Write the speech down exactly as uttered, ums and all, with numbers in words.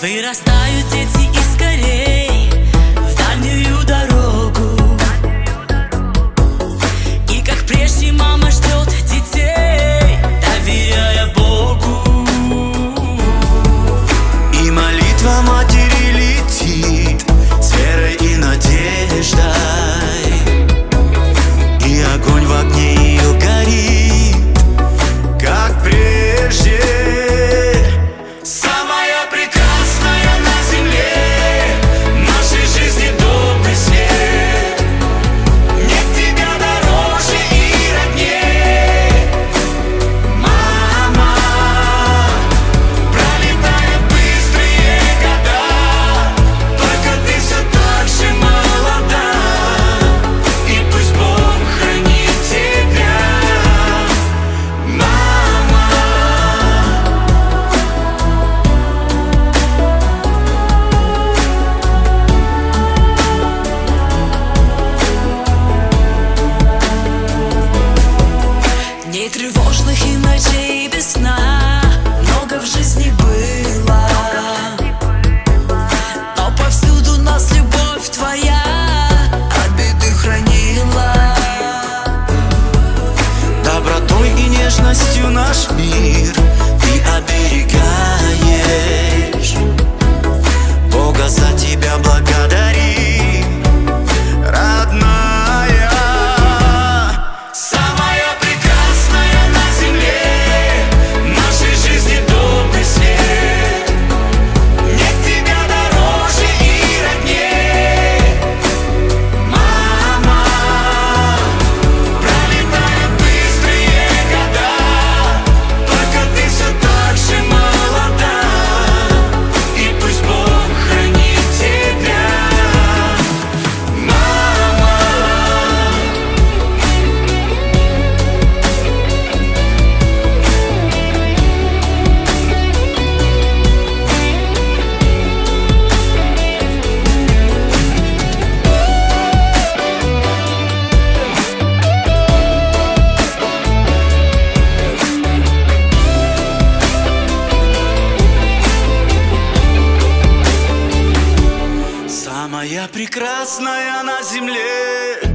Вырастают дети и скорей в дальнюю дорогу. И как прежде мама ждет детей, доверяя Богу. И молитва матери летит с верой и надеждой, и огонь в огне ее горит, как прежде. Самая прекрасная на земле, нашей жизни добрый свет. Нет тебя дороже и роднее, мама. Пролетают быстрые года, только ты все так же молода. И пусть Бог хранит тебя, мама. Дней тревожных и ночей без сна много в жизни было, но повсюду нас любовь твоя от беды хранила. Добротой и нежностью наш мир ты оберегаешь. Бога за тебя благодарим, родная. Самая прекрасная на земле, нашей жизни добрый свет. Нет тебя дороже и роднее, мама. Пролетают быстрые года, только ты все так же молода. И пусть Бог хранит тебя, мама. Самая прекрасная на земле,